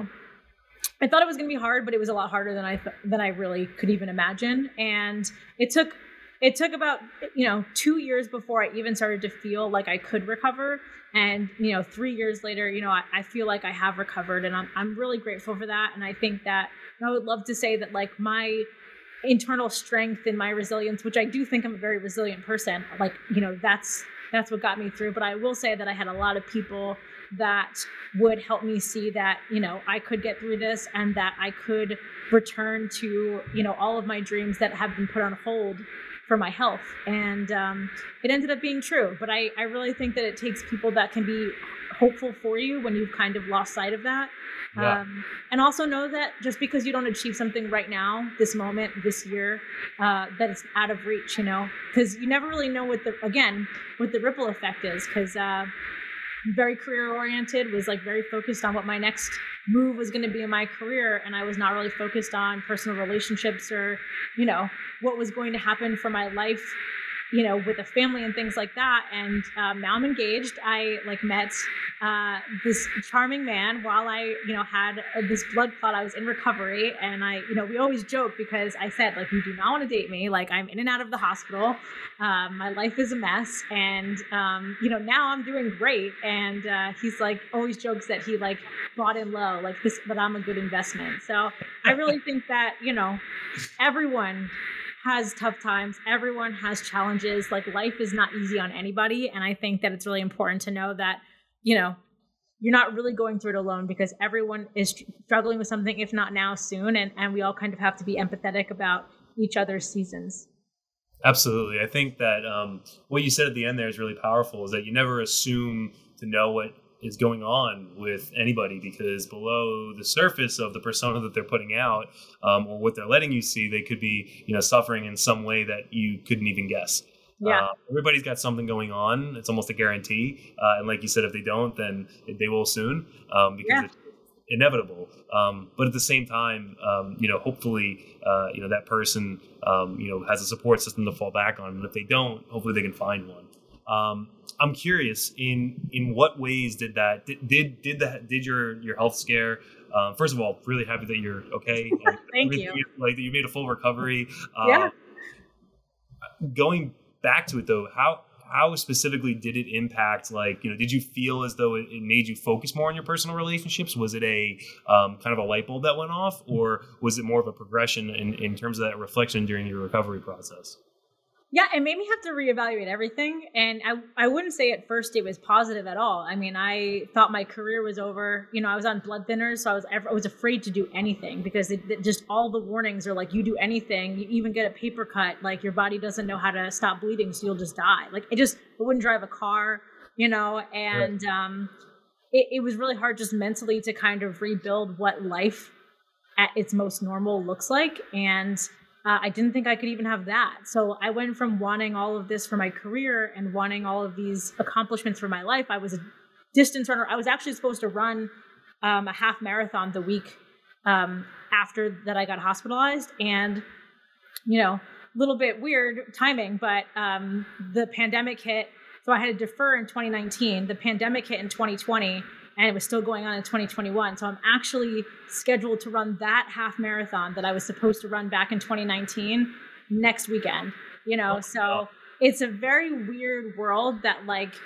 was going to be hard, but it was a lot harder than I really could even imagine. And it took about 2 years before I even started to feel like I could recover. And 3 years later, I feel like I have recovered, and I'm really grateful for that. And I think that I would love to say that like my internal strength and my resilience, which I do think I'm a very resilient person, like, that's what got me through. But I will say that I had a lot of people that would help me see that, I could get through this and that I could return to, all of my dreams that have been put on hold for my health. And it ended up being true. But I really think that it takes people that can be hopeful for you when you've kind of lost sight of that. Yeah. And also know that just because you don't achieve something right now, this moment, this year, that it's out of reach, because you never really know what the ripple effect is. Because very career oriented, was like very focused on what my next move was going to be in my career. And I was not really focused on personal relationships or, what was going to happen for my life, with a family and things like that. And now I'm engaged. I met this charming man while I, had this blood clot. I was in recovery, and we always joke because I said, you do not want to date me. I'm in and out of the hospital. My life is a mess. And, now I'm doing great. And he's always jokes that he bought in low, this, but I'm a good investment. So I really think that, everyone has tough times. Everyone has challenges. Life is not easy on anybody. And I think that it's really important to know that, you're not really going through it alone, because everyone is struggling with something, if not now, soon. And we all kind of have to be empathetic about each other's seasons. Absolutely. I think that what you said at the end there is really powerful, is that you never assume to know what is going on with anybody, because below the surface of the persona that they're putting out, or what they're letting you see, they could be, suffering in some way that you couldn't even guess. Yeah. Everybody's got something going on. It's almost a guarantee. And like you said, if they don't, then they will soon, because it's inevitable. But at the same time, hopefully, that person, has a support system to fall back on. And if they don't, hopefully they can find one. I'm curious, in what ways did your health scare? First of all, really happy that you're okay. And Thank you. That you made a full recovery. Yeah. Going back to it though, how specifically did it impact? Did you feel as though it made you focus more on your personal relationships? Was it a kind of a light bulb that went off, or was it more of a progression in terms of that reflection during your recovery process? Yeah, it made me have to reevaluate everything. And I wouldn't say at first it was positive at all. I mean, I thought my career was over. I was on blood thinners, so I was afraid to do anything, because just all the warnings are you do anything, you even get a paper cut, your body doesn't know how to stop bleeding, so you'll just die. I wouldn't drive a car, and right. It was really hard just mentally to kind of rebuild what life at its most normal looks like. And I didn't think I could even have that. So I went from wanting all of this for my career and wanting all of these accomplishments for my life. I was a distance runner. I was actually supposed to run a half marathon the week after that I got hospitalized. And, a little bit weird timing, but the pandemic hit. So I had to defer in 2019. The pandemic hit in 2020. And it was still going on in 2021. So I'm actually scheduled to run that half marathon that I was supposed to run back in 2019 next weekend, so it's a very weird world that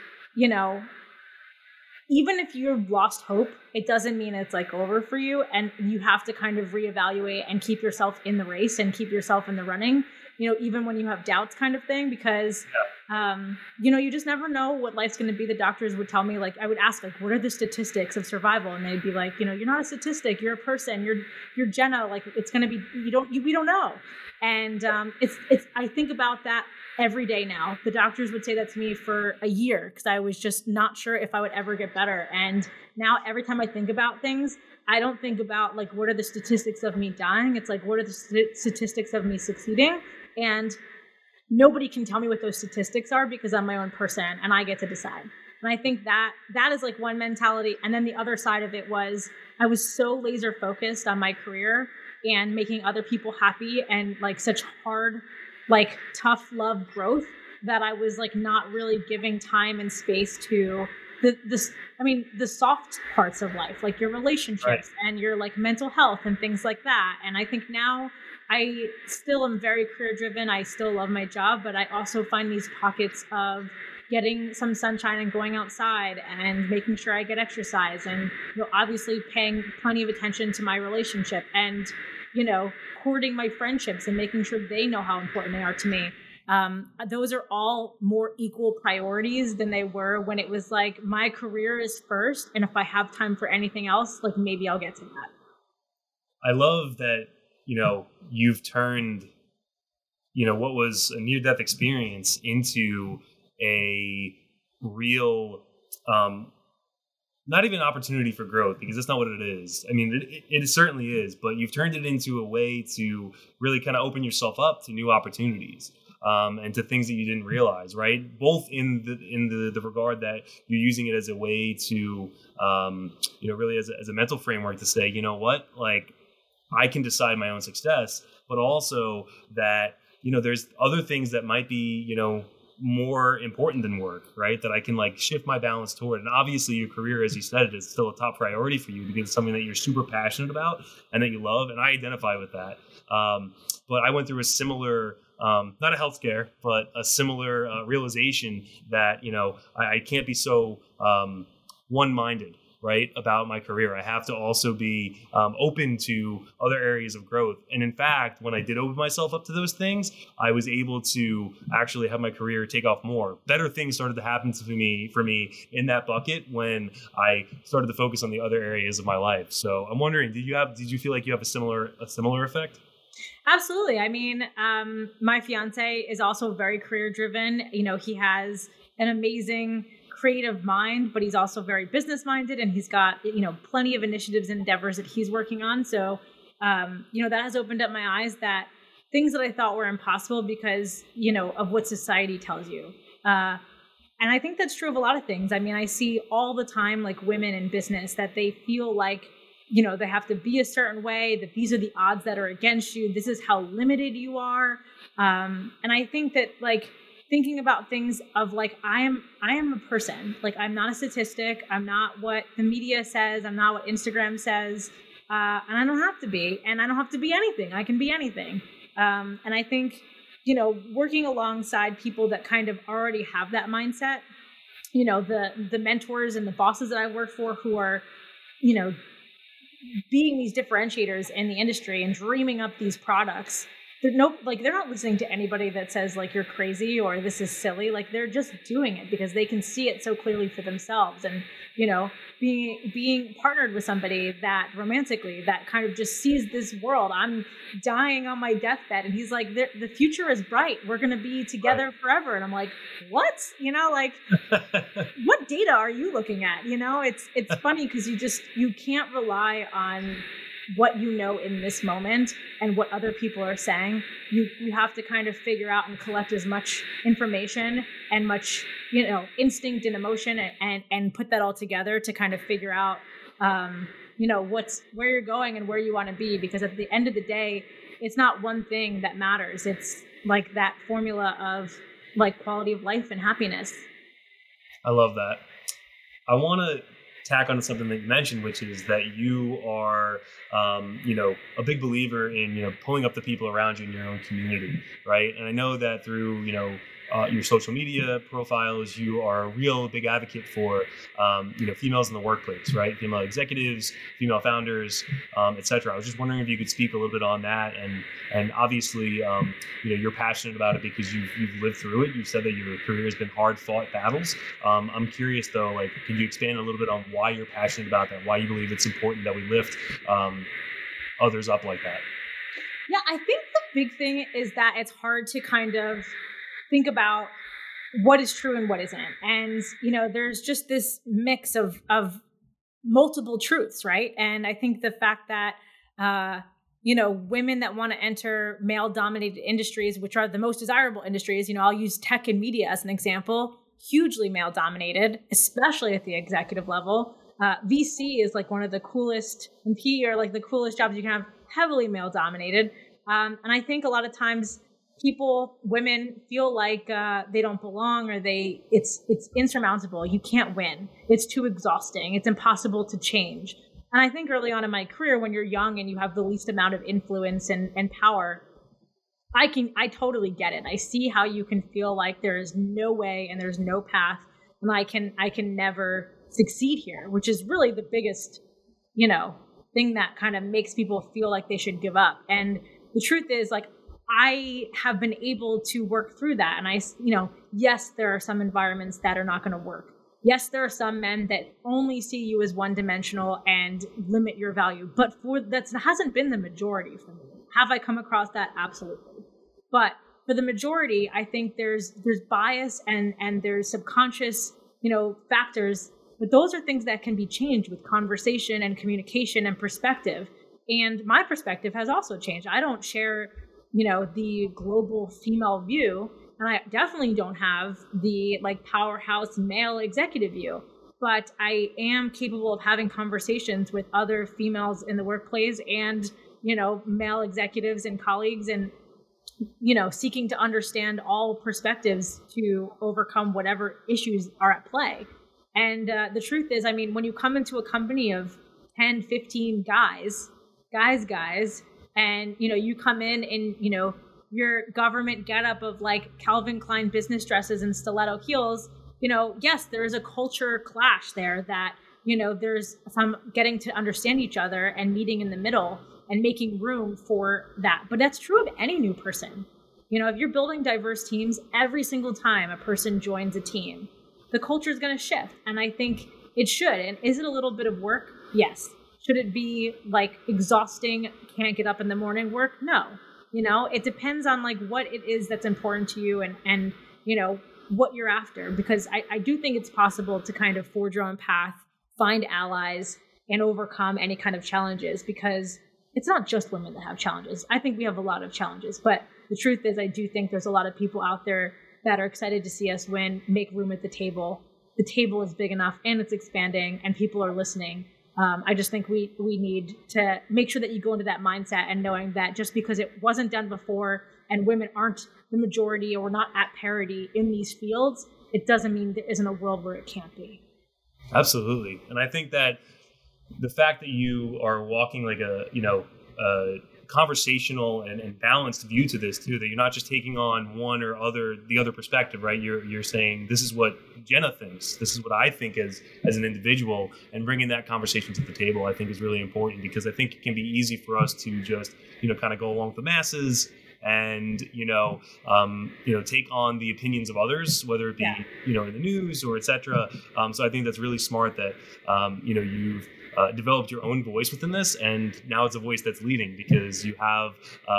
even if you've lost hope, it doesn't mean it's over for you. And you have to kind of reevaluate and keep yourself in the race and keep yourself in the running, even when you have doubts kind of thing, because you just never know what life's going to be. The doctors would tell me, I would ask, what are the statistics of survival? And they'd be like, you're not a statistic, you're a person, you're Jenna, it's going to be, we don't know. And I think about that every day now. The doctors would say that to me for a year, because I was just not sure if I would ever get better. And now every time I think about things, I don't think about what are the statistics of me dying. It's what are the statistics of me succeeding? And nobody can tell me what those statistics are, because I'm my own person and I get to decide. And I think that is one mentality. And then the other side of it was I was so laser focused on my career and making other people happy and such hard, tough love growth, that I was not really giving time and space to the soft parts of life, your relationships, right, and your mental health and things like that. And I think now I still am very career driven. I still love my job, but I also find these pockets of getting some sunshine and going outside and making sure I get exercise, and obviously paying plenty of attention to my relationship, and courting my friendships and making sure they know how important they are to me. Those are all more equal priorities than they were when it was my career is first, and if I have time for anything else, maybe I'll get to that. I love that you've turned what was a near-death experience into a real not even an opportunity for growth, because that's not what it is. I mean, it certainly is, but you've turned it into a way to really kind of open yourself up to new opportunities, and to things that you didn't realize, right? Both in the regard that you're using it as a way to, really as a mental framework to say, I can decide my own success, but also that, there's other things that might be, more important than work, right? That I can like shift my balance toward. And obviously your career, as you said, is still a top priority for you because it's something that you're super passionate about and that you love. And I identify with that. But I went through a similar, not a health scare, but a similar realization that, I can't be so one-minded, right, about my career. I have to also be open to other areas of growth. And in fact, when I did open myself up to those things, I was able to actually have my career take off more. Better things started to happen for me in that bucket when I started to focus on the other areas of my life. So I'm wondering, did you feel like you have a similar effect? Absolutely. I mean, my fiance is also very career driven. He has an amazing creative mind, but he's also very business minded, and he's got, plenty of initiatives and endeavors that he's working on. So, that has opened up my eyes that things that I thought were impossible because, of what society tells you. And I think that's true of a lot of things. I mean, I see all the time, like women in business, that they feel like, they have to be a certain way, that these are the odds that are against you. This is how limited you are. And I think that, like, thinking about things of like, I am a person. Like, I'm not a statistic. I'm not what the media says. I'm not what Instagram says. And I don't have to be. And I don't have to be anything. I can be anything. And I think, working alongside people that kind of already have that mindset, the mentors and the bosses that I work for who are, being these differentiators in the industry and dreaming up these products. They're not listening to anybody that says like you're crazy or this is silly. Like, they're just doing it because they can see it so clearly for themselves. And, being partnered with somebody that romantically that kind of just sees this world. I'm dying on my deathbed, and he's like, the future is bright. We're going to be together forever. And I'm like, what? What data are you looking at? It's funny because you can't rely on what in this moment and what other people are saying. You have to kind of figure out and collect as much information and much, instinct and emotion and put that all together to kind of figure out, where you're going and where you want to be. Because at the end of the day, it's not one thing that matters. It's like that formula of like quality of life and happiness. I love that. I want to tack onto something that you mentioned, which is that you are, a big believer in, pulling up the people around you in your own community, right? And I know that through, your social media profiles, you are a real big advocate for, females in the workplace, right? Female executives, female founders, et cetera. I was just wondering if you could speak a little bit on that. And obviously, you're passionate about it because you've lived through it. You said that your career has been hard fought battles. I'm curious though, like, could you expand a little bit on why you're passionate about that? Why you believe it's important that we lift others up like that? Yeah, I think the big thing is that it's hard to kind of think about what is true and what isn't. And, there's just this mix of multiple truths, right? And I think the fact that, women that want to enter male-dominated industries, which are the most desirable industries, I'll use tech and media as an example, hugely male-dominated, especially at the executive level. VC is like one of the coolest, and PE are like the coolest jobs you can have, heavily male-dominated. And I think a lot of times women feel like they don't belong, or it's insurmountable. You can't win. It's too exhausting. It's impossible to change. And I think early on in my career, when you're young and you have the least amount of influence and power, I totally get it. I see how you can feel like there is no way and there's no path, and I can never succeed here, which is really the biggest, thing that kind of makes people feel like they should give up. And the truth is, like, I have been able to work through that. And yes, there are some environments that are not going to work. Yes, there are some men that only see you as one-dimensional and limit your value. But that hasn't been the majority for me. Have I come across that? Absolutely. But for the majority, I think there's bias and there's subconscious, factors. But those are things that can be changed with conversation and communication and perspective. And my perspective has also changed. I don't share the global female view, and I definitely don't have the like powerhouse male executive view, but I am capable of having conversations with other females in the workplace and, male executives and colleagues. And seeking to understand all perspectives to overcome whatever issues are at play. And the truth is, I mean, when you come into a company of 10, 15 guys, and, you come in, your government getup of like Calvin Klein business dresses and stiletto heels, yes, there is a culture clash there that, there's some getting to understand each other and meeting in the middle and making room for that. But that's true of any new person. If you're building diverse teams, every single time a person joins a team, the culture is going to shift. And I think it should. And is it a little bit of work? Yes. Should it be like exhausting, can't get up in the morning work? No. It depends on like what it is that's important to you and what you're after. Because I do think it's possible to kind of forge your own path, find allies, and overcome any kind of challenges, because it's not just women that have challenges. I think we have a lot of challenges, but the truth is I do think there's a lot of people out there that are excited to see us win, make room at the table. The table is big enough and it's expanding and people are listening. I just think we need to make sure that you go into that mindset and knowing that just because it wasn't done before and women aren't the majority or not at parity in these fields, it doesn't mean there isn't a world where it can't be. Absolutely. And I think that the fact that you are walking like a conversational and balanced view to this too, that you're not just taking on one or the other perspective, right? You're saying, this is what Jenna thinks. This is what I think as an individual, and bringing that conversation to the table, I think is really important, because I think it can be easy for us to just, kind of go along with the masses and, take on the opinions of others, whether it be, in the news or et cetera. So I think that's really smart that, you've developed your own voice within this, and now it's a voice that's leading because you have,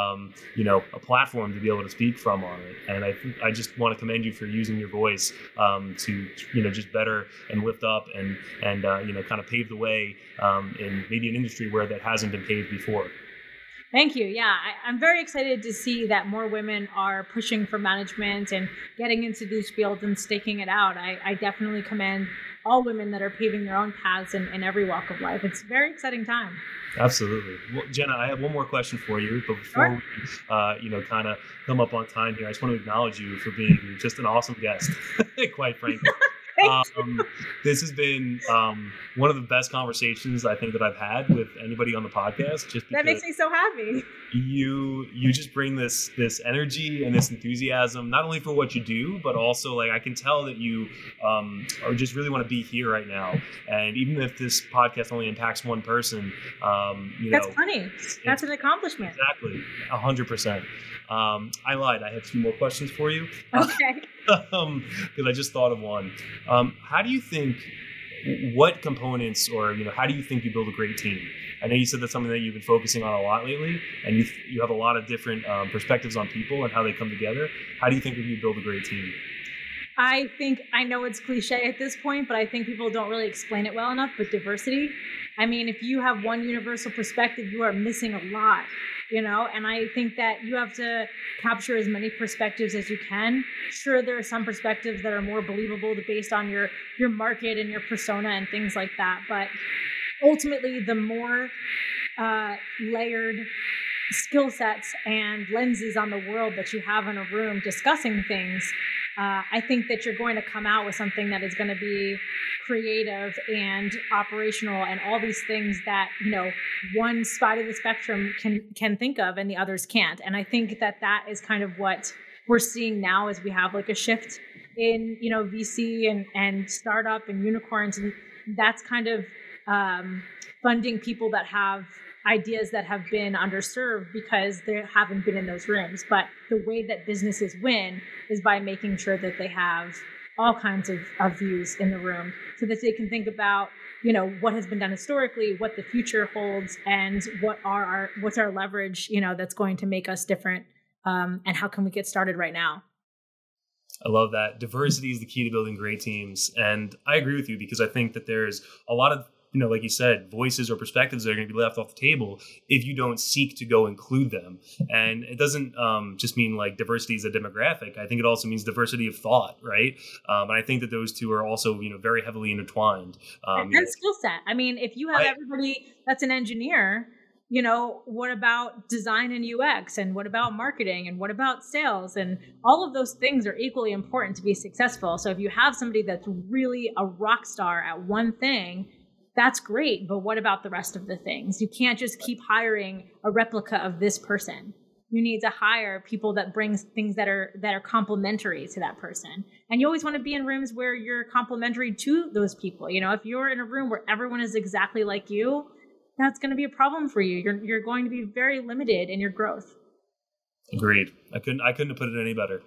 a platform to be able to speak from on it. And I just want to commend you for using your voice to, just better and lift up and kind of pave the way in maybe an industry where that hasn't been paved before. Thank you. Yeah, I'm very excited to see that more women are pushing for management and getting into these fields and staking it out. I definitely commend all women that are paving their own paths in every walk of life. It's a very exciting time. Absolutely. Well, Jenna, I have one more question for you, but before we, kind of come up on time here, I just want to acknowledge you for being just an awesome guest, quite frankly. This has been one of the best conversations I think that I've had with anybody on the podcast. Just because that makes me so happy. You just bring this energy and this enthusiasm, not only for what you do, but also like I can tell that you are just really want to be here right now. And even if this podcast only impacts one person, that's funny. That's an accomplishment. Exactly, 100%. I lied. I have 2 more questions for you. Okay. Because I just thought of one. How do you think, what components or, how do you think you build a great team? I know you said that's something that you've been focusing on a lot lately, and you have a lot of different perspectives on people and how they come together. How do you think you build a great team? I know it's cliche at this point, but I think people don't really explain it well enough, but diversity. I mean, if you have one universal perspective, you are missing a lot. And I think that you have to capture as many perspectives as you can. Sure, there are some perspectives that are more believable based on your market and your persona and things like that. But ultimately, the more layered skill sets and lenses on the world that you have in a room discussing things, I think that you're going to come out with something that is going to be creative and operational and all these things that, one side of the spectrum can think of and the others can't. And I think that is kind of what we're seeing now as we have like a shift in, VC and startup and unicorns. And that's kind of funding people that have ideas that have been underserved because they haven't been in those rooms. But the way that businesses win is by making sure that they have all kinds of views in the room so that they can think about, what has been done historically, what the future holds, and what's our leverage, that's going to make us different, and how can we get started right now. I love that. Diversity is the key to building great teams. And I agree with you because I think that there's a lot of, like you said, voices or perspectives that are going to be left off the table if you don't seek to go include them. And it doesn't just mean like diversity as a demographic. I think it also means diversity of thought, right? And I think that those two are also, very heavily intertwined. And skill set. I mean, if you have everybody that's an engineer, What about design and UX, and what about marketing, and what about sales? And all of those things are equally important to be successful. So if you have somebody that's really a rock star at one thing, that's great. But what about the rest of the things? You can't just keep hiring a replica of this person. You need to hire people that bring things that are complementary to that person. And you always want to be in rooms where you're complementary to those people. If you're in a room where everyone is exactly like you, that's going to be a problem for you. You're going to be very limited in your growth. Agreed. I couldn't have put it any better.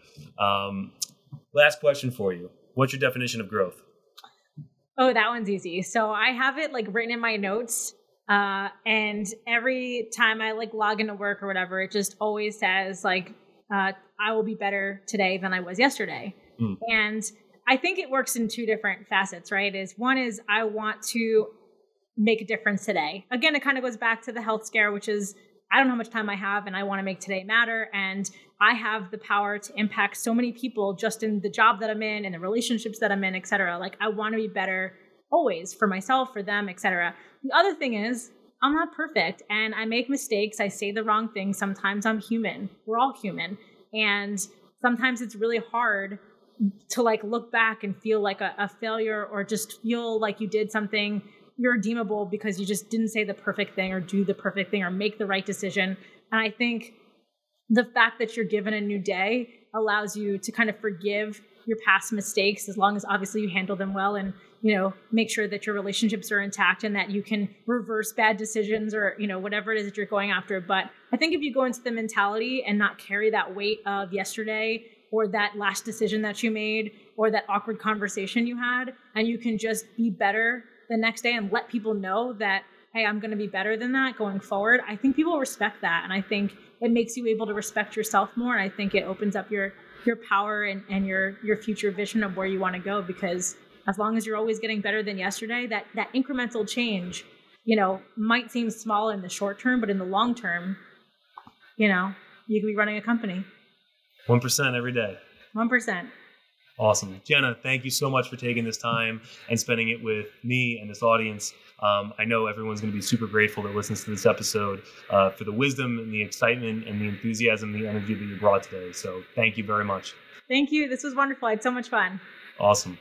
Last question for you. What's your definition of growth? Oh, that one's easy. So I have it written in my notes. And every time I log into work or whatever, it just always says I will be better today than I was yesterday. And I think it works in two different facets, right? One is I want to make a difference today. Again, it kind of goes back to the health scare, which is I don't know how much time I have and I want to make today matter. And I have the power to impact so many people just in the job that I'm in and the relationships that I'm in, et cetera. I want to be better always for myself, for them, et cetera. The other thing is I'm not perfect and I make mistakes. I say the wrong thing. Sometimes I'm human. We're all human. And sometimes it's really hard to look back and feel like a failure, or just feel like you did something irredeemable because you just didn't say the perfect thing or do the perfect thing or make the right decision. And I think the fact that you're given a new day allows you to kind of forgive your past mistakes, as long as obviously you handle them well and, make sure that your relationships are intact and that you can reverse bad decisions or, whatever it is that you're going after. But I think if you go into the mentality and not carry that weight of yesterday or that last decision that you made or that awkward conversation you had, and you can just be better the next day and let people know that, hey, I'm going to be better than that going forward, I think people respect that. And I think it makes you able to respect yourself more. And I think it opens up your power and your future vision of where you want to go, because as long as you're always getting better than yesterday, that incremental change, might seem small in the short term, but in the long term, you could be running a company. 1% every day. 1%. Awesome. Jenna, thank you so much for taking this time and spending it with me and this audience. I know everyone's going to be super grateful that listens to this episode for the wisdom and the excitement and the enthusiasm, the energy that you brought today. So thank you very much. Thank you. This was wonderful. I had so much fun. Awesome.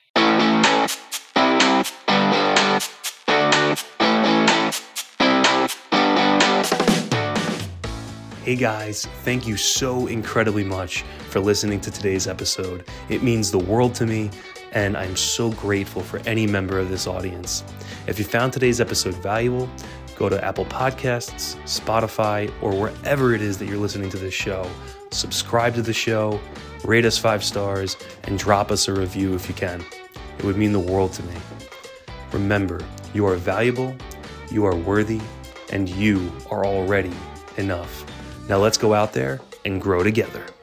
Hey guys, thank you so incredibly much for listening to today's episode. It means the world to me, and I'm so grateful for any member of this audience. If you found today's episode valuable, go to Apple Podcasts, Spotify, or wherever it is that you're listening to this show. Subscribe to the show, rate us 5 stars, and drop us a review if you can. It would mean the world to me. Remember, you are valuable, you are worthy, and you are already enough. Now let's go out there and grow together.